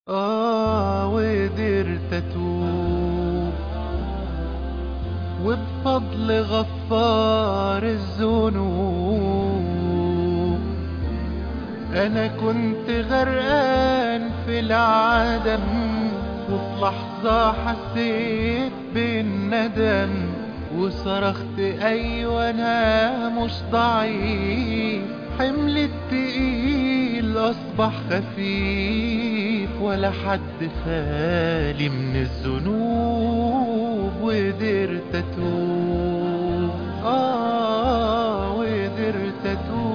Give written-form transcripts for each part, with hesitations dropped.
وقدرت أتوب وبفضل غفار الذنوب. أنا كنت غرقان في العدم، وفي لحظة حسيت بالندم وصرخت أيوة أنا مش ضعيف. حمل التقيل أصبح خفيف، ولا حد خالي من الذنوب. وقدرت أتوب وقدرت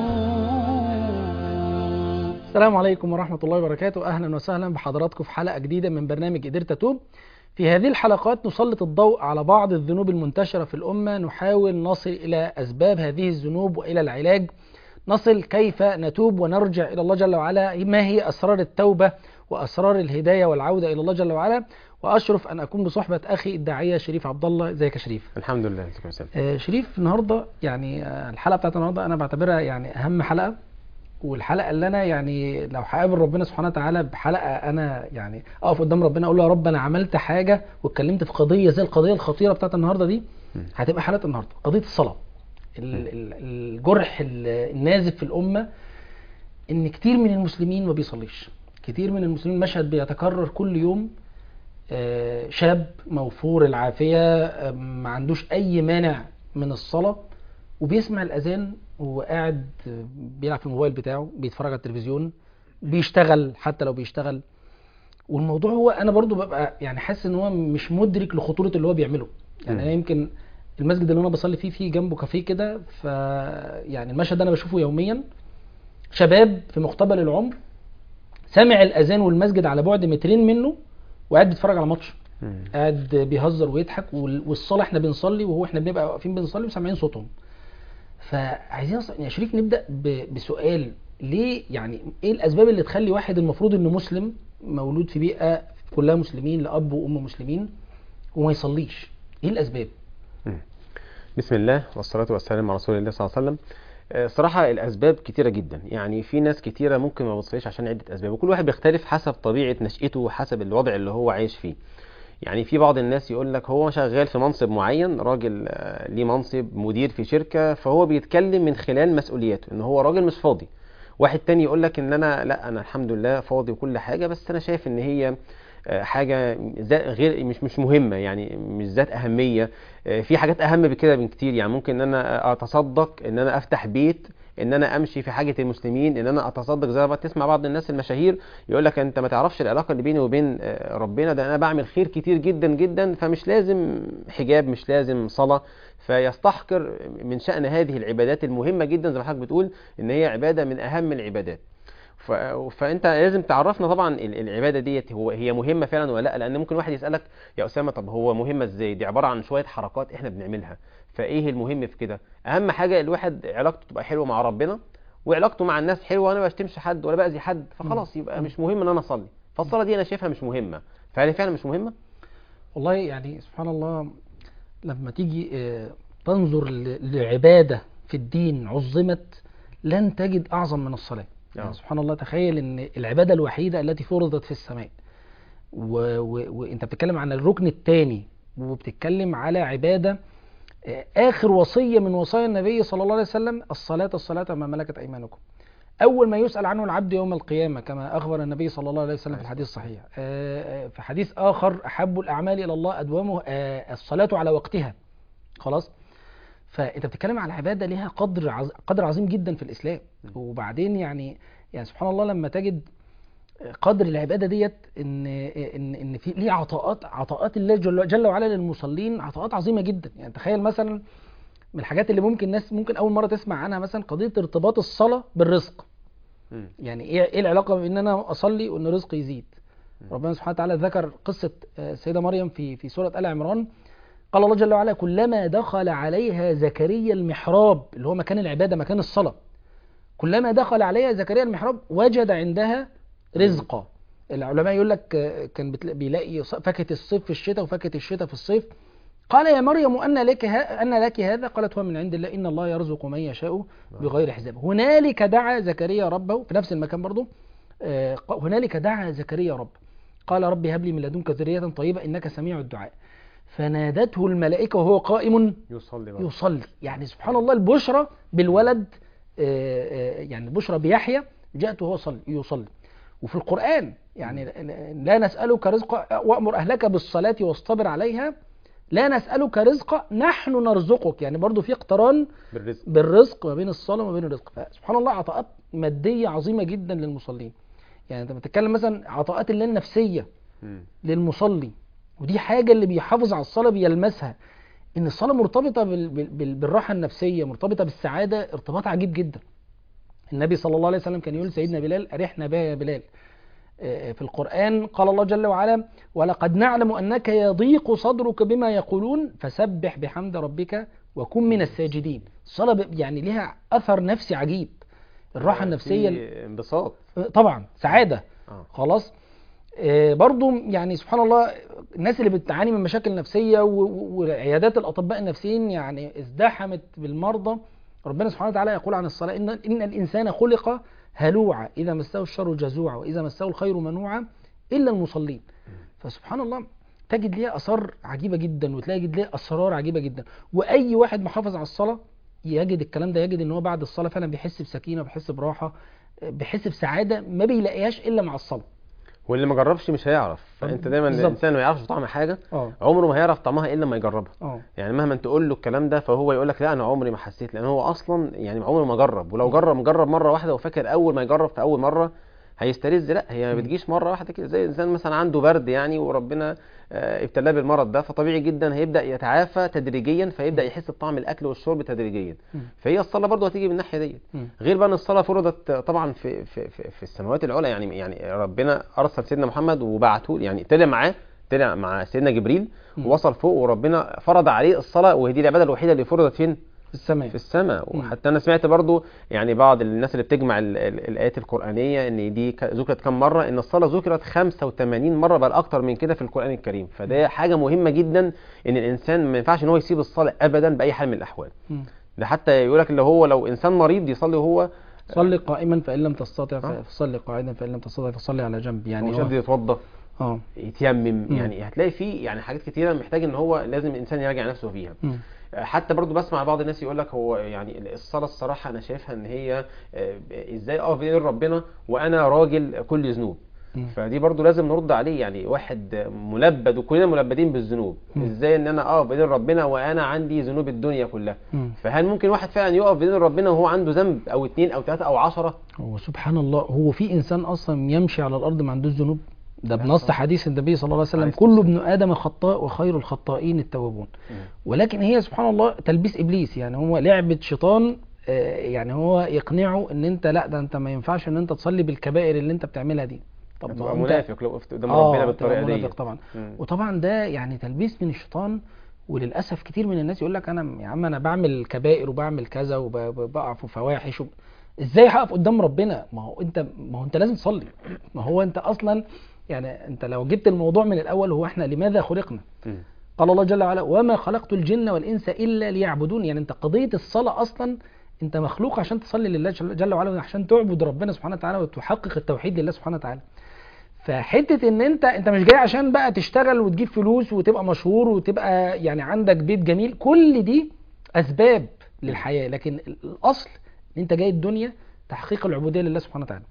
أتوب. السلام عليكم ورحمة الله وبركاته. أهلا وسهلا بحضراتكم في حلقة جديدة من برنامج قدرت أتوب. في هذه الحلقات نسلط الضوء على بعض الذنوب المنتشرة في الأمة، نحاول نصل إلى أسباب هذه الذنوب وإلى العلاج، نصل كيف نتوب ونرجع إلى الله جل وعلا، ما هي أسرار التوبة وأسرار الهداية والعودة إلى الله جل وعلا. وأشرف أن أكون بصحبة أخي الداعية شريف عبد الله. ازيك يا شريف؟ الحمد لله. شريف، النهاردة يعني الحلقة بتاعت النهاردة أنا بعتبرها يعني أهم حلقة، والحلقه اللي انا يعني لو هقابل ربنا سبحانه وتعالى بحلقه انا يعني اقف قدام ربنا اقول له يا رب انا عملت حاجه واتكلمت في قضيه زي القضيه الخطيره بتاعت النهارده دي، هتبقى حلقه النهارده قضيه الصلاه. الجرح النازف في الامه ان كتير من المسلمين ما بيصليش. كتير من المسلمين مشهد بيتكرر كل يوم، شاب موفور العافيه، ما عندوش اي مانع من الصلاه، وبيسمع الأذان وهو قاعد بيلعب في الموبايل بتاعه، بيتفرج على التلفزيون، بيشتغل حتى لو بيشتغل. والموضوع هو أنا برضو ببقى يعني حاسس إن هو مش مدرك لخطورة اللي هو بيعمله. يعني أنا يمكن المسجد اللي أنا بصلي فيه جنبه كافيه كده، يعني المشهد ده أنا بشوفه يوميا. شباب في مقتبل العمر سامع الأذان والمسجد على بعد مترين منه، وقاعد بيتفرج على ماتش، قاعد بيهزر ويضحك، والصلاة احنا بنصلي وهو احنا بنبقى واقفين بنصلي وسامعين صوتهم. فعايزين يا شريف نبدأ بسؤال، ليه يعني ايه الاسباب اللي تخلي واحد المفروض انه مسلم مولود في بيئة كلها مسلمين لأب وأم مسلمين وما يصليش؟ ايه الاسباب؟ بسم الله والصلاة والسلام على رسول الله صلى الله عليه وسلم. صراحة الأسباب كتيرة جدا، يعني في ناس كتيرة ممكن ما بتصليش عشان عدة أسباب، وكل واحد بيختلف حسب طبيعة نشأته وحسب الوضع اللي هو عايش فيه. يعني في بعض الناس يقول لك هو شغال في منصب معين، راجل ليه منصب مدير في شركة، فهو بيتكلم من خلال مسؤولياته ان هو راجل مش فاضي. واحد تاني يقول لك ان انا الحمد لله فاضي وكل حاجة، بس انا شايف ان هي حاجة غير مش مهمة، يعني مش ذات أهمية. في حاجات أهم بكده بكتير، يعني ممكن ان انا اتصدق، ان انا افتح بيت، ان انا امشي في حاجة المسلمين، ان انا اتصدق. زي ما تسمع بعض الناس المشاهير يقول لك انت ما تعرفش العلاقة اللي بيني وبين ربنا، ده انا بعمل خير كتير جدا جدا، فمش لازم حجاب، مش لازم صلاة. فيستحقر من شأن هذه العبادات المهمة جدا، زي ما حضرتك بتقول ان هي عبادة من اهم العبادات. فانت لازم تعرفنا طبعا العباده ديت هي مهمه فعلا ولا لا، لان ممكن واحد يسالك يا اسامه طب هو مهمه ازاي؟ دي عباره عن شويه حركات احنا بنعملها، فايه المهم في كده؟ اهم حاجه الواحد علاقته تبقى حلوه مع ربنا، وعلاقته مع الناس حلوه، وانا ما بشتمش حد ولا باذي حد، فخلاص يبقى مش مهم ان انا اصلي. فالصلاه دي انا شايفها مش مهمه، فهل فعلا مش مهمه؟ والله يعني سبحان الله، لما تيجي تنظر لعبادة في الدين عظمت لن تجد أعظم من الصلاة. يعني سبحان الله، تخيل ان العبادة الوحيدة التي فرضت في السماء، وانت بتتكلم عن الركن الثاني، وبتتكلم على عبادة آخر وصية من وصايا النبي صلى الله عليه وسلم: الصلاة الصلاة ما ملكت أيمانكم. أول ما يسأل عنه العبد يوم القيامة، كما أخبر النبي صلى الله عليه وسلم في الحديث الصحيح. في حديث آخر: أحب الأعمال إلى الله أدومه الصلاة على وقتها. خلاص، فأنت بتتكلم على عبادة لها قدر عظيم جدا في الإسلام. وبعدين يعني سبحان الله لما تجد قدر العبادة ديت ان في ليه عطاءات الله جل وعلا للمصلين، عطاءات عظيمة جدا. يعني تخيل مثلا من الحاجات اللي ممكن الناس ممكن اول مرة تسمع عنها، مثلا قضية ارتباط الصلاة بالرزق. يعني ايه العلاقة بين ان انا اصلي وان رزقي يزيد؟ ربنا سبحانه وتعالى ذكر قصة السيدة مريم في سورة آل عمران. قال الله جل وعلا: كلما دخل عليها زكريا المحراب، اللي هو مكان العبادة مكان الصلاة، كلما دخل عليها زكريا المحراب وجد عندها رزقا. العلماء يقول لك كان بيلاقي فاكهة الصيف في الشتاء وفاكهة الشتاء في الصيف. قال: يا مريم أن لك هذا؟ قالت: هو من عند الله، إن الله يرزق من يشاء بغير حساب. هنالك دعا زكريا ربه، في نفس المكان برضه، هنالك دعا زكريا ربه. قال رب هب لي من لدنك ذرية طيبة إنك سميع الدعاء. فنادته الملائكة وهو قائم يصلي. يعني سبحان الله البشرى بالولد، يعني البشرى بيحيى جاءت وهو يصلي. وفي القرآن يعني لا نسألك رزقا وأمر أهلك بالصلاة واصطبر عليها لا نسألك رزقا نحن نرزقك. يعني برضو في اقتران بالرزق ما بين الصلاة وما بين الرزق. سبحان الله عطاءات مادية عظيمة جدا للمصلين. يعني انت بتتكلم مثلا عطاءات الله النفسية للمصلي، ودي حاجة اللي بيحافظ على الصلاة بيلمسها، ان الصلاة مرتبطة بالراحة النفسية، مرتبطة بالسعادة ارتباط عجيب جدا. النبي صلى الله عليه وسلم كان يقول سيدنا بلال أرحنا بها يا بلال. في القرآن قال الله جل وعلا ولقد نعلم أنك يضيق صدرك بما يقولون فسبح بحمد ربك وكن من الساجدين. الصلاة يعني لها أثر نفسي عجيب، الراحة النفسية، انبساط طبعا، سعادة. خلاص. برضو يعني سبحان الله الناس اللي بتعاني من مشاكل نفسية وعيادات الأطباء النفسيين يعني ازدحمت بالمرضى. ربنا سبحانه وتعالى يقول عن الصلاة إن الإنسان خلق هلوعا إذا مسه الشر جزوعا وإذا مسه الخير منوعا إلا المصلين. فسبحان الله تجد ليها أثار عجيبة جدا، وتجد ليها أسرار عجيبة جدا. وأي واحد محافظ على الصلاة يجد الكلام ده، يجد إن هو بعد الصلاة فعلا بيحس بسكينة، بيحس براحة، بيحس بسعادة ما بيلاقيهاش إلا مع الصلاة. واللي ما جربش مش هيعرف. فانت دايما الانسان ما يعرفش طعم حاجه عمره ما هيعرف طعمها الا لما يجربها. يعني مهما تقول له الكلام ده فهو يقول لك لا انا عمري ما حسيت، لان هو اصلا يعني عمره ما جرب. ولو جرب مره واحده وفاكر اول ما يجرب في اول مره هيسترز، لا هي ما بتجيش مره واحده كده. زي انسان مثلا عنده برد يعني وربنا ابتلاه بالمرض ده، فطبيعي جدا هيبدا يتعافى تدريجيا، فيبدا يحس بطعم الاكل والشرب تدريجيا. فهي الصلاه برضو هتيجي من الناحيه ديت. غير بقى ان الصلاه فرضت طبعا في السماوات العلى. يعني ربنا ارسل سيدنا محمد وبعته، يعني طلع مع سيدنا جبريل ووصل فوق، وربنا فرض عليه الصلاه، وهي العباده الوحيده اللي فرضت فين؟ في السماء. وحتى انا سمعت برضو يعني بعض الناس اللي بتجمع الايات القرانيه ان دي ذكرت كم مره، ان الصلاه ذكرت 85 مره بل اكتر من كده في القران الكريم. فده حاجه مهمه جدا، ان الانسان ما ينفعش ان هو يسيب الصلاه ابدا باي حال من الاحوال. ده حتى يقول لك اللي هو لو انسان مريض يصلي وهو صلي قائما فان لم تستطع فصلي قاعدا فان لم تستطع فصلي على جنب. يعني هو يتوضا يتيمم. يعني هتلاقي فيه يعني حاجات كتيره محتاج ان هو لازم الانسان يراجع نفسه فيها. حتى برضو بسمع بعض الناس يقول لك هو يعني الصلاة الصراحة أنا شايفها إن هي إزاي أقف بين ربنا وأنا راجل كل ذنوب. فدي برضو لازم نرد عليه. يعني واحد ملبد وكلنا ملبدين بالذنوب، إزاي إن أنا أقف بين ربنا وأنا عندي ذنوب الدنيا كلها؟ فهل ممكن واحد فعلا يقف بين ربنا وهو عنده ذنب أو 2 أو 3 أو 10؟ هو سبحان الله، هو في إنسان أصلا يمشي على الأرض ما عندوش ذنوب؟ ده بنص حديث النبي صلى الله عليه وسلم كل ابن آدم خطاء وخير الخطائين التوابون. ولكن هي سبحان الله تلبيس إبليس. يعني هو لعبة شيطان، يعني هو يقنعه ان انت لا ده انت ما ينفعش ان انت تصلي بالكبائر اللي انت بتعملها دي. طب تبقى منافق لو وقفت قدام ربنا بالطريقه دي طبعا. وطبعا ده يعني تلبيس من الشيطان. وللاسف كتير من الناس يقول لك انا يا عم انا بعمل كبائر وبعمل كذا وبقع في فواحش ازاي هقف قدام ربنا؟ ما هو انت لازم تصلي. ما هو انت اصلا يعني انت لو جبت الموضوع من الاول، هو احنا لماذا خلقنا؟ قال الله جل وعلا وما خلقت الجن والانس الا ليعبدون. يعني انت قضيه الصلاه اصلا انت مخلوق عشان تصلي لله جل وعلا، عشان تعبد ربنا سبحانه وتعالى وتحقق التوحيد لله سبحانه وتعالى. فحته ان انت مش جاي عشان بقى تشتغل وتجيب فلوس وتبقى مشهور وتبقى يعني عندك بيت جميل، كل دي اسباب للحياه، لكن الاصل ان انت جاي الدنيا تحقيق العبوديه لله سبحانه وتعالى.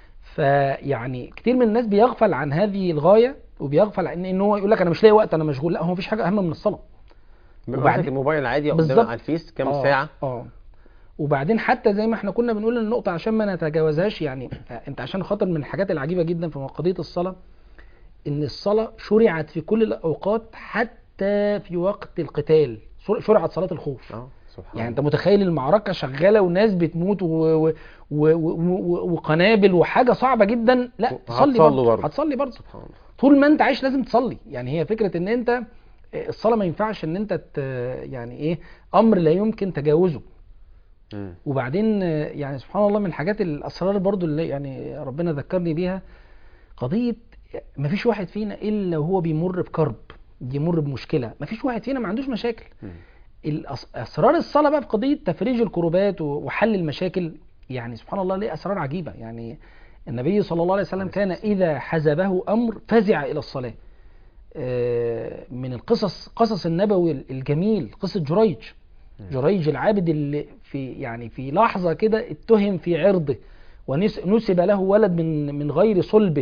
فيعني كتير من الناس بيغفل عن هذه الغايه، وبيغفل عن ان هو يقول لك انا مش لاقي وقت انا مشغول. لا، هو مفيش حاجه اهم من الصلاه. وبعدين الموبايل عادي قدامك على الفيس كام ساعه. وبعدين حتى زي ما احنا كنا بنقول النقطه عشان ما نتجاوزهاش، يعني انت عشان خاطر من الحاجات العجيبه جدا في قضيه الصلاه ان الصلاه شرعت في كل الاوقات، حتى في وقت القتال شرعت صلاه الخوف. يعني انت متخيل المعركه شغاله وناس بتموت وقنابل وحاجه صعبه جدا، لا هتصلي برضه. طول ما انت عايش لازم تصلي. يعني هي فكره ان انت الصلاه ما ينفعش ان انت يعني ايه امر لا يمكن تجاوزه. وبعدين يعني سبحان الله من الحاجات الاسرار برضو اللي يعني ربنا ذكرني بيها قضيه ما فيش واحد فينا الا وهو بيمر بكرب، بيمر بمشكله. ما فيش واحد فينا ما عندوش مشاكل. اسرار الصلاه بقى بقضيه تفريج الكروبات وحل المشاكل. يعني سبحان الله ليه اسرار عجيبه. يعني النبي صلى الله عليه وسلم كان إذا حزبه أمر فزع إلى الصلاة. من قصص النبوي الجميل قصة جريج العابد اللي في لحظة كده اتهم في عرضه ونسب له ولد من غير صلبه،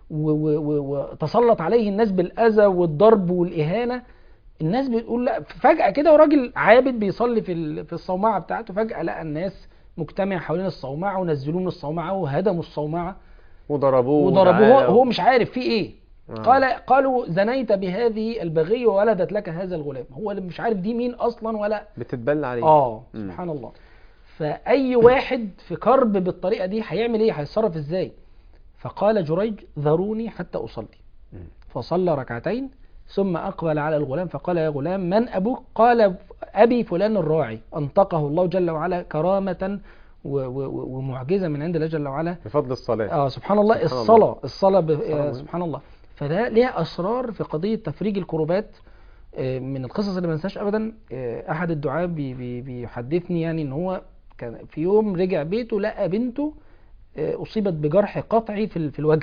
وتسلط عليه الناس بالأذى والضرب والإهانة. الناس بتقول لا، فجأة كده وراجل عابد بيصلي في الصومعة بتاعته، فجأة لقى الناس مجتمع حوالين الصومعة ونزلوه من الصومعة وهدموا الصومعة وضربوه هو مش عارف فيه ايه. قالوا زنيت بهذه البغية وولدت لك هذا الغلام. هو اللي مش عارف دي مين اصلا ولا بتتبلى عليه. سبحان الله. فأي واحد في كرب بالطريقة دي هيعمل ايه؟ هيتصرف ازاي؟ فقال جريج ذروني حتى أصلي. فصلى ركعتين ثم أقبل على الغلام فقال يا غلام من أبوك؟ قال أبي فلان الراعي، أنطقه الله جل وعلا كرامة ومعجزة من عند الله جل وعلا بفضل الصلاة. سبحان الله. الصلاة سبحان الله. فده ليها أسرار في قضية تفريج الكروبات. من القصص اللي ما انساش أبدا، أحد الدعاة بيحدثني يعني إن هو كان في يوم رجع بيته لقى بنته أصيبت بجرح قطعي في الوجه.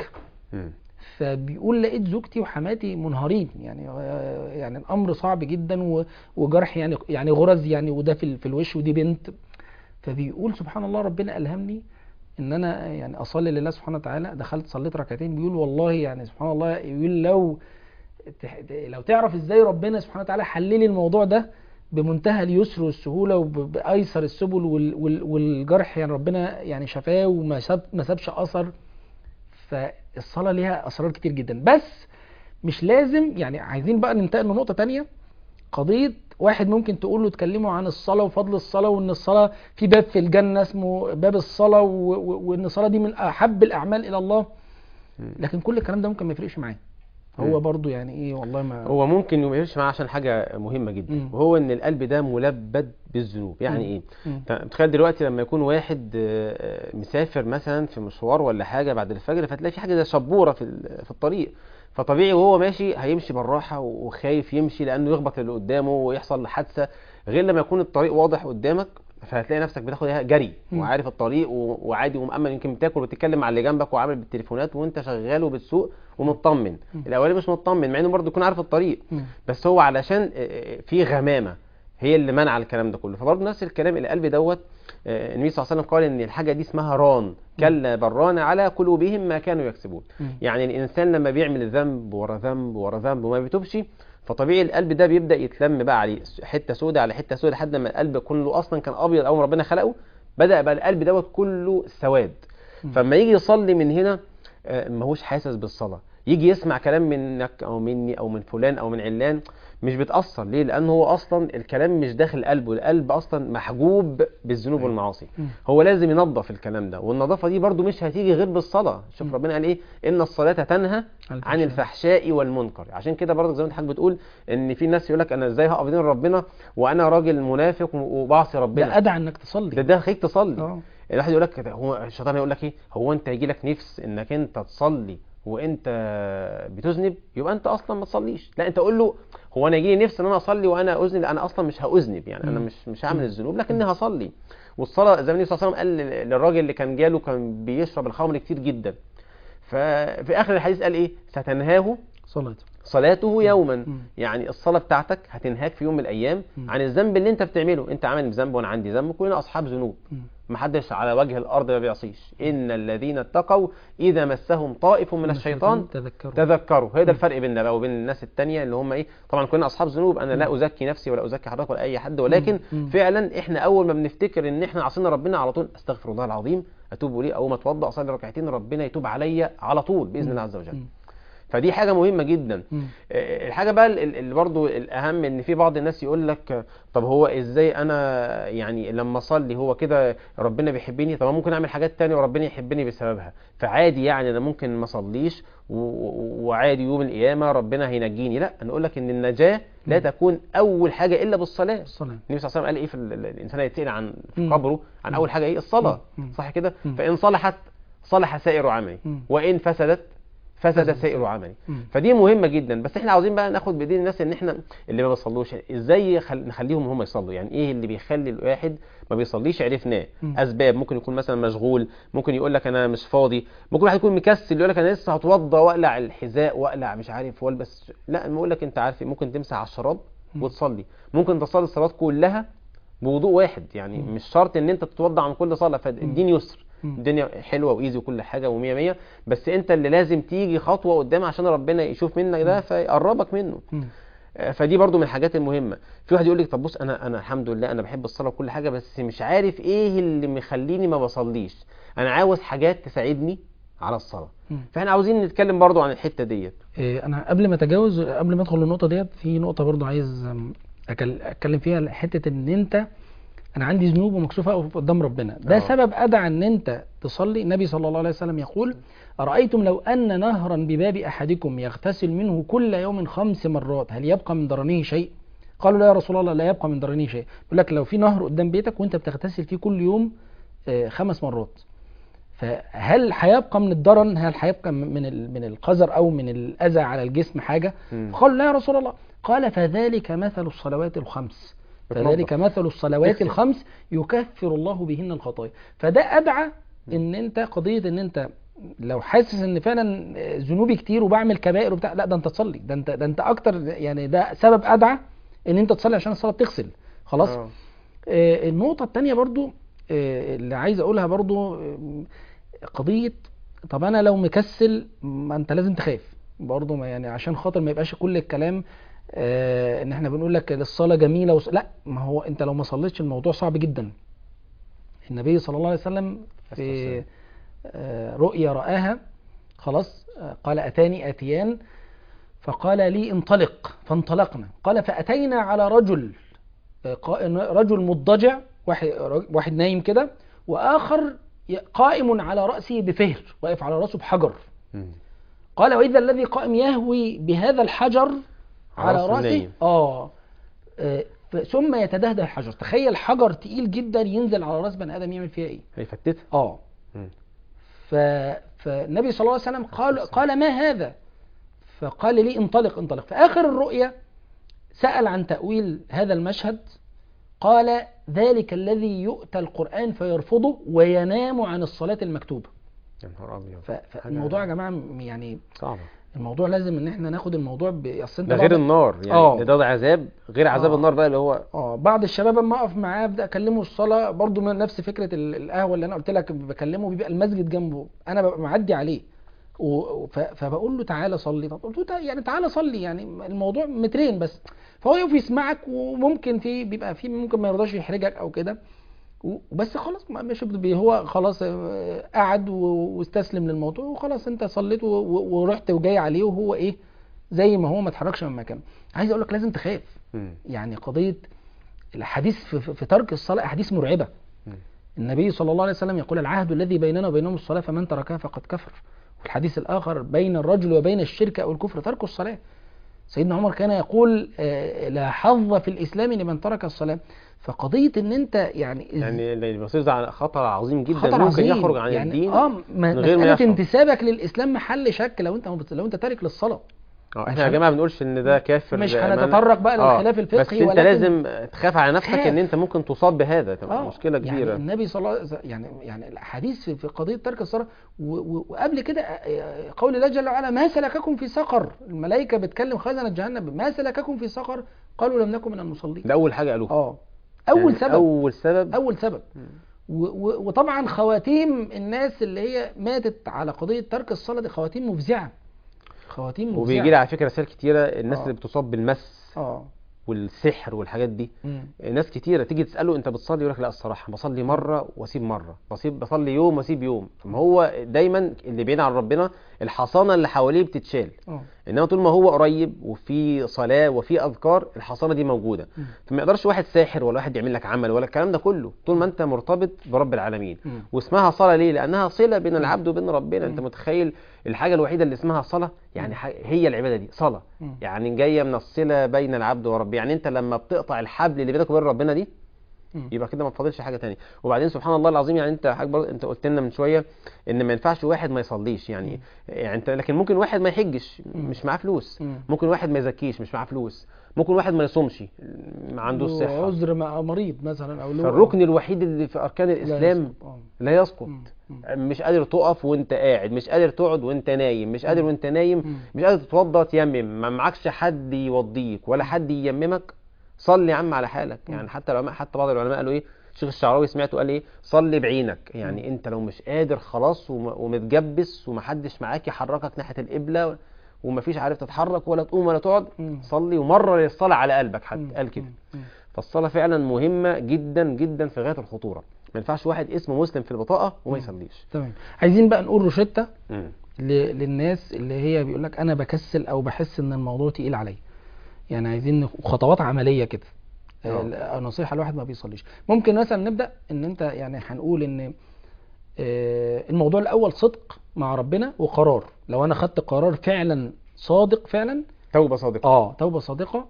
فبيقول لقيت زوجتي وحماتي منهارين، يعني الأمر صعب جدا وجرح يعني غرز يعني، وده في الوش ودي بنت. فبيقول سبحان الله ربنا ألهمني ان انا يعني اصلي لله سبحانه وتعالى. دخلت صليت ركعتين. بيقول والله يعني سبحان الله، يقول لو تعرف ازاي ربنا سبحانه وتعالى حللي الموضوع ده بمنتهى اليسر والسهولة وبأيسر السبل، والجرح يعني ربنا يعني شفاه وما سابش أثر. فالصلاة ليها أسرار كتير جدا، بس مش لازم يعني. عايزين بقى ننتقل لنقطة تانية، قضية واحد ممكن تقول له تكلمه عن الصلاة وفضل الصلاة، وان الصلاة في باب في الجنة اسمه باب الصلاة، وان الصلاة دي من أحب الأعمال إلى الله. لكن كل الكلام ده ممكن ما يفرقش معاه. هو برضو يعني ايه والله ما هو ممكن ما يفرقش معاه عشان حاجة مهمة جدا، وهو ان القلب ده ملبد بالذنوب. يعني ايه؟ تخيل دلوقتي لما يكون واحد مسافر مثلا في مشوار ولا حاجة بعد الفجر، فتلاقي في حاجة زي شبورة في الطريق، فطبيعي وهو ماشي هيمشي بالراحة وخايف يمشي لأنه يخبط اللي قدامه ويحصل حادثة، غير لما يكون الطريق واضح قدامك، فهتلاقي نفسك بتاخد جري وعارف الطريق وعادي ومأمن. يمكن بتاكل وبتتكلم مع اللي جنبك وعامل بالتليفونات وانت شغال وبتسوق ومطمن. الاولاني مش مطمن مع انه برضه يكون عارف الطريق، بس هو علشان في غمامة هي اللي منع الكلام ده كله. فبرضه نفس الكلام القلب دوت. النبي صلى الله عليه وسلم قال ان الحاجة دي اسمها ران، كلا بران على قلوبهم ما كانوا يكسبون. يعني الانسان لما بيعمل ذنب ورا ذنب ورا ذنب وما بيتوبش، فطبيعي القلب ده بيبدأ يتلم بقى عليه حتة سودة على حتة سودة، لحد ما القلب كله اصلا كان ابيض اول ما ربنا خلقه، بدأ بقى القلب دوت كله سواد. فما يجي يصلي من هنا ماهوش حاسس بالصلاة، يجي يسمع كلام منك او مني او من فلان او من علان، مش بتأثر. ليه؟ لأنه هو أصلا الكلام مش داخل قلبه، القلب أصلا محجوب بالذنوب والمعاصي. هو لازم ينظف الكلام ده، والنظافة دي برضو مش هتيجي غير بالصلاة. شوف ربنا قال إيه؟ إن الصلاة تنهى عن الفحشاء والمنكر. عشان كده برضو زي ما انت بتقول إن في ناس يقولك أنا إزاي هقف بين ربنا وأنا راجل منافق وبعصي ربنا. ده أدعى إنك تصلي، ده خليك تصلي. الواحد يقول لك هو الشيطان يقول لك إيه؟ هو أنت يجي لك نفس إنك أنت تصلي وانت بتذنب، يبقى انت اصلا ما تصليش. لا، انت قول له هو انا يجي لي نفسي ان انا اصلي وانا اذنب، انا اصلا مش هاذنب، يعني انا مش هعمل الذنوب لكني هصلي. والصلاه زي ما النبي صلى الله عليه وسلم قال للراجل اللي كان جاله كان بيشرب الخمر كتير جدا، ففي اخر الحديث قال ايه؟ ستنهاه صلاته يوما. يعني الصلاه بتاعتك هتنهاك في يوم من الايام عن الذنب اللي انت بتعمله. انت عامل ذنب وانا عندي ذنب، كلنا اصحاب ذنوب، محدش على وجه الارض ما بيعصيش. ان الذين اتقوا اذا مسهم طائف من الشيطان تذكروا. هذا الفرق بيننا بقى وبين الناس التانية اللي هم ايه. طبعا كلنا اصحاب ذنوب، انا لا ازكي نفسي ولا ازكي حضرتك ولا اي حد، ولكن فعلا احنا اول ما بنفتكر ان احنا عصينا ربنا على طول استغفر الله العظيم اتوب اليه، اول ما اتوضا اصلي ركعتين ربنا يتوب عليا على طول باذن الله عز وجل. فدي حاجة مهمة جدا. الحاجة بقى اللي برضو الأهم ان في بعض الناس يقول لك طب هو ازاي انا يعني لما اصلي هو كده ربنا بيحبني؟ طب ممكن اعمل حاجات تانية وربنا يحبني بسببها، فعادي يعني انا ممكن ما اصليش وعادي يوم القيامة ربنا هينجيني. لا، انا اقول لك ان النجاة لا تكون اول حاجة الا بالصلاة. النبي صلى الله عليه وسلم قال ايه في الانسان يتسأل عن في قبره عن اول حاجة ايه؟ الصلاة. صح كده؟ فان صلحت صلح سائر عمله، وان فسدت فسد سائر عملي. فدي مهمه جدا. بس احنا عاوزين بقى ناخد بايدين الناس ان احنا اللي ما بيصلوش ازاي نخليهم هم يصلوا. يعني ايه اللي بيخلي الواحد ما بيصليش؟ عرفناه. اسباب، ممكن يكون مثلا مشغول، ممكن يقول لك انا مش فاضي، ممكن واحد يكون مكسل يقول لك انا لسه هتوضى واقلع الحذاء واقلع مش عارف والبس. لا، بقول لك انت عارف ممكن تمسح على الشراب وتصلي، ممكن تصلي الصلاه كلها بوضوء واحد. يعني مش شرط ان انت تتوضى عن كل صلاه. فالدين يسر، الدنيا حلوه وايزي وكل حاجه ومية مية. بس انت اللي لازم تيجي خطوه قدام عشان ربنا يشوف منك ده فيقربك منه. فدي برضو من الحاجات المهمه. في واحد يقول لك طب بص، انا الحمد لله انا بحب الصلاه وكل حاجه، بس مش عارف ايه اللي مخليني ما بصليش. انا عاوز حاجات تساعدني على الصلاه. فاحنا عاوزين نتكلم برضو عن الحته ديت. انا قبل ما ادخل النقطه ديت، في نقطه برضو عايز اتكلم فيها، حته ان انا عندي ذنوب ومكسوفه قدام ربنا. ده سبب ادعى ان انت تصلي. النبي صلى الله عليه وسلم يقول: ارايتم لو ان نهرا بباب احدكم يغتسل منه كل يوم 5 مرات هل يبقى من درنه شيء؟ قالوا لا يا رسول الله، لا يبقى من درنه شيء. يقول لك لو في نهر قدام بيتك وانت بتغتسل فيه كل يوم 5 مرات، فهل هيبقى من الدرن، هل هيبقى من القذر او من الاذى على الجسم حاجه؟ قالوا لا يا رسول الله. قال: فذلك مثل الصلوات الخمس، فذلك مثل الصلوات الخمس يكفر الله بهن الخطايا. فده ادعى ان انت قضيه ان انت لو حاسس ان فعلا ذنوبي كتير وبعمل كبائر وبتاع، لا ده انت تصلي، ده انت اكتر. يعني ده سبب ادعى ان انت تصلي عشان الصلاه بتغسل خلاص. النقطه الثانيه برضو اللي عايز اقولها برضو، قضيه طب انا لو مكسل، ما انت لازم تخاف برضو، يعني عشان خاطر ما يبقاش كل الكلام ان احنا بنقول لك الصلاه جميله لا، ما هو انت لو ما صليتش الموضوع صعب جدا. النبي صلى الله عليه وسلم في رؤيا رآها خلاص، قال: اتاني اتيان فقال لي انطلق، فانطلقنا. قال: فاتينا على رجل مضطجع، واحد نايم كده، واخر قائم على رأسه بفهر، واقف على رأسه بحجر. قال: وإذا الذي قائم يهوي بهذا الحجر على رأسه ثم يتدهده الحجر. تخيل حجر تقيل جدا ينزل على رأس بني آدم، يعمل فيها ايه؟ هيفتتها. فالنبي صلى الله عليه وسلم قال: ما هذا؟ فقال لي انطلق. في آخر الرؤيا سأل عن تأويل هذا المشهد، قال: ذلك الذي يؤتى القرآن فيرفضه وينام عن الصلاة المكتوبة. يا نهار ابيض. فالموضوع يا جماعه يعني صعب. الموضوع لازم ان احنا ناخد الموضوع ده غير النار يعني. ده عذاب غير عذاب النار بقى اللي هو بعض الشباب اما اقف معاه ابدا اكلمه الصلاه، برضو من نفس فكره القهوه اللي انا قلت لك بكلمه، بيبقى المسجد جنبه، انا ببقى معدي عليه فبقول له تعالى صلي. فقلت له يعني تعالى صلي، يعني الموضوع مترين بس. فهو يقف يسمعك، وممكن بيبقى ممكن ما يرضاش يحرجك او كده، وبس خلاص مش هو خلاص قعد واستسلم للموضوع وخلاص. انت صليت ورحت وجاي عليه وهو ايه زي ما هو، ما اتحركش من مكانه. عايز اقول لك لازم تخاف. يعني قضيه الحديث في ترك الصلاه احاديث مرعبه. النبي صلى الله عليه وسلم يقول: العهد الذي بيننا وبينهم الصلاه فمن تركها فقد كفر. والحديث الاخر: بين الرجل وبين الشرك او الكفر ترك الصلاه. سيدنا عمر كان يقول: لا حظ في الاسلام لمن ترك الصلاه. فقضيه ان انت يعني البصير ده خطر عظيم جدا، خطر ممكن عظيم. يخرج عن يعني الدين من غير ما يشعر. انتسابك للاسلام محل شك لو انت تارك للصلاه. احنا يا جماعه بنقولش ان ده كافر، مش هنتطرق بقى للخلاف الفقهي، بس انت لازم تخاف على نفسك ان انت ممكن تصاب بهذا، تبقى مشكله كبيره. يعني النبي صلى الله عليه وسلم يعني الحديث في قضيه ترك الصلاه، وقبل كده قول الله جل وعلا: ما سلككم في سقر. الملائكه بتكلم خزنه جهنم: ما سلككم في سقر؟ قالوا: لم نكن من المصلين. ده اول حاجه قالوها. اول سبب. وطبعا خواتيم الناس اللي هي ماتت على قضيه ترك الصلاه دي خواتيم مفزعه. وبيجي لي على فكره رسائل كتيره، الناس اللي بتصاب بالمس والسحر والحاجات دي. ناس كتيره تيجي تساله: انت بتصلي؟ يقول لك: لا الصراحه بصلي مره واسيب مره، بصلي يوم واسيب يوم. ما هو دايما اللي بعيد عن ربنا الحصانه اللي حواليه بتتشال، انما طول ما هو قريب وفي صلاه وفي اذكار الحصانه دي موجوده. فما يقدرش واحد ساحر ولا واحد يعمل لك عمل ولا الكلام ده كله، طول ما انت مرتبط برب العالمين. واسمها صلاه ليه؟ لانها صله بين العبد وبين ربنا. انت متخيل الحاجه الوحيده اللي اسمها صلاه؟ يعني هي العباده دي صلاه، يعني جايه من الصله بين العبد وربه. يعني انت لما بتقطع الحبل اللي بينك وبين ربنا دي، يبقى كده ما فاضلش حاجه تانية. وبعدين سبحان الله العظيم، يعني انت حاجه برضه انت قلت لنا من شويه ان ما ينفعش واحد ما يصليش، يعني انت لكن ممكن واحد ما يحجش مش معاه فلوس، ممكن واحد ما يزكيش مش معاه فلوس، ممكن واحد ما يصومش ما عندوش صحه، عذر مريض مثلا او له فالركن الوحيد اللي في اركان الاسلام لا يسقط. مش قادر تقف وانت قاعد، مش قادر تقعد وانت نايم، مش قادر وانت نايم مش قادر تتوضى تيمم، ما معكش حد يوضيك ولا حد ييممك، صلي يا عم على حالك. يعني حتى بعض العلماء قالوا ايه، الشيخ الشعراوي سمعته قال ايه، صلي بعينك. يعني انت لو مش قادر خلاص ومتجبس ومحدش معاك يحركك ناحيه القبله ومفيش عارف تتحرك ولا تقوم ولا تقعد، صلي ومرر الصلاه على قلبك حتى، قال كده. فالصلاه فعلا مهمه جدا جدا في غايه الخطوره. ما ينفعش واحد اسمه مسلم في البطاقه وما يصليش. تمام. عايزين بقى نقول روشته للناس اللي هي بيقول لك انا بكسل او بحس ان الموضوع تقيل عليا، يعني عايزين خطوات عمليه كده. نصيحه الواحد ما بيصليش. ممكن مثلا نبدا ان انت يعني هنقول ان الموضوع الاول صدق مع ربنا وقرار. لو انا خدت قرار فعلا صادق، فعلا توبه صادقه، توبه صادقه،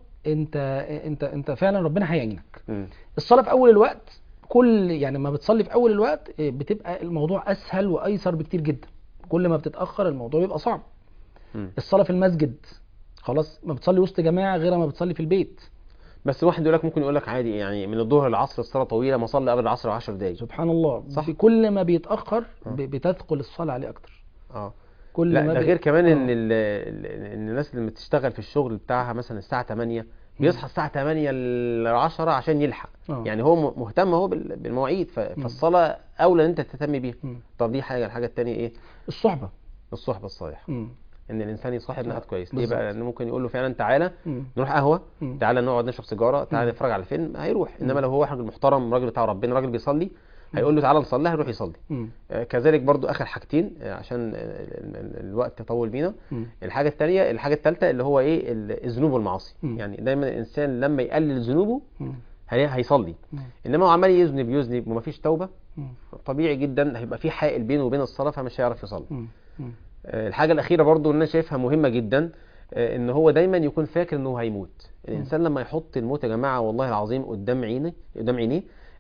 انت فعلا ربنا هيعينك. الصلاه في اول الوقت، يعني ما بتصلي في اول الوقت بتبقى الموضوع اسهل وايسر بكتير جدا. كل ما بتتاخر الموضوع بيبقى صعب. الصلاه في المسجد خلاص ما بتصلي وسط جماعه غير ما بتصلي في البيت. بس واحد يقول لك ممكن يقول لك عادي، يعني من الظهر للعصر الصلاه طويله، ما اصلي قبل العصر 10 دقايق. سبحان الله. صح. كل ما بيتاخر بتثقل الصلاه عليه اكتر. كل لا ما ده غير كمان ان الناس اللي بتشتغل في الشغل بتاعها مثلا الساعه 8 بيصحى الساعه 8 ل 10 عشان يلحق. يعني هو مهتم هو بالمواعيد، فالصلاه اولى ان انت تهتم بيها. طب دي حاجه. الحاجه الثانيه ايه؟ الصحبه الصالحه. ان الانسان يصاحب ناس كويس. ليه بقى؟ لانه ممكن يقول له فعلا تعالى نروح قهوه، تعالى نقعد نشرب سيجاره، تعالى نتفرج على فيلم، هيروح. انما لو هو راجل محترم، راجل بتاع ربنا، راجل بيصلي، هيقول له تعالى نصلي، هيروح يصلي. كذلك برضو اخر حاجتين عشان الوقت يطول بينا. الحاجه الثالثه اللي هو ايه، الذنوب والمعاصي. يعني دايما الانسان لما يقلل ذنوبه هيصلي. انما هو عمال يذنب ومفيش توبه، طبيعي جدا هيبقى في حائل بينه وبين الصلاه، فمش هيعرف يصلي. الحاجه الاخيره برضو اللي انا شايفها مهمه جدا، ان هو دايما يكون فاكر انه هيموت. الانسان لما يحط الموت يا جماعه والله العظيم قدام عينيه،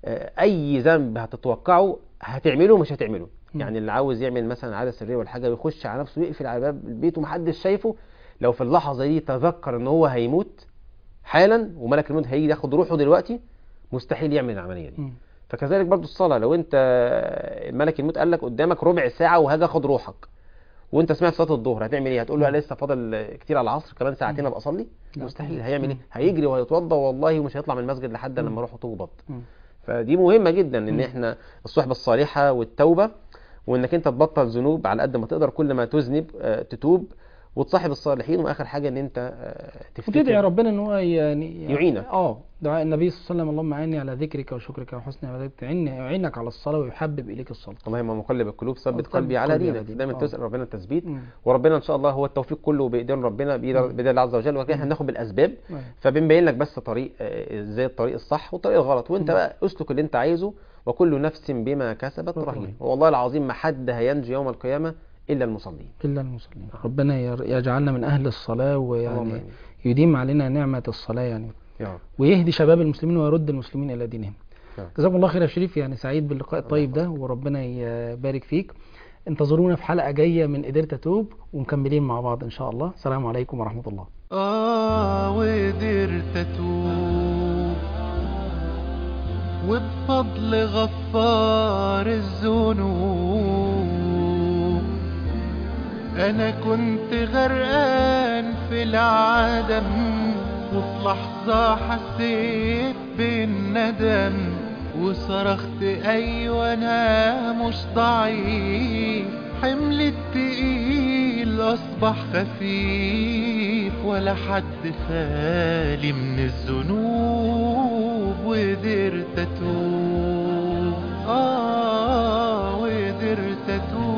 اي ذنب هتتوقعه هتعمله مش هتعمله. يعني اللي عاوز يعمل مثلا عاده سريه ولا حاجه ويخش على نفسه ويقفل على باب البيت ومحدش شايفه، لو في اللحظه دي تذكر ان هو هيموت حالا وملك الموت هيجي ياخد روحه دلوقتي، مستحيل يعمل العمليه دي. فكذلك برضو الصلاه، لو انت ملك الموت قال لك قدامك ربع ساعه وهاجي اخد روحك، وانت سمعت صلاه الظهر، هتعمل ايه؟ هتقول له لسه فاضل كتير على العصر، كمان ساعتين ابقى اصلي؟ مستحيل. هيعمل ايه؟ هيجري وهيتوضى والله ومش هيطلع من المسجد لحد لما روحه تقبض. فدي مهمه جدا ان احنا الصحبه الصالحه والتوبه، وانك انت تبطل ذنوب على قد ما تقدر، كل ما تذنب تتوب وتصاحب الصالحين. واخر حاجه ان انت تفتكر وتدعي ربنا ان هو يعني يعينك. دعاء النبي صلى الله عليه وسلم: اللهم اعني على ذكرك وشكرك وحسن عبادتك، يعينك على الصلاه ويحبب اليك الصلاه. اللهم مقلب القلوب ثبت قلبي على دينك. دايما تسال ربنا التثبيت، وربنا ان شاء الله هو التوفيق كله بايدين ربنا، بايد الله عز وجل. وكده هناخد بالاسباب، فبنبين لك بس طريق ازاي الطريق الصح والطريق الغلط، وانت بقى اسلك اللي انت عايزه، وكل نفس بما كسبت رهينه. والله العظيم ما حد هينجو يوم القيامه إلا المصلين. ربنا يجعلنا من أهل الصلاة، ويعني يديم علينا نعمة الصلاة يعني، ويهدي شباب المسلمين ويرد المسلمين إلى دينهم. جزاكم الله خير يا شريف، يعني سعيد باللقاء الطيب ده، وربنا يبارك فيك. انتظرونا في حلقة جاية من قدرت أتوب، ومكملين مع بعض إن شاء الله. السلام عليكم ورحمة الله. وقدرت أتوب، وبفضل غفار الذنوب أنا كنت غرقان في العدم، وفي لحظة حسيت بالندم، وصرخت أيوة أنا مش ضعيف، حمل التقيل أصبح خفيف، ولا حد خالي من الذنوب، وقدرت أتوب. وقدرت أتوب.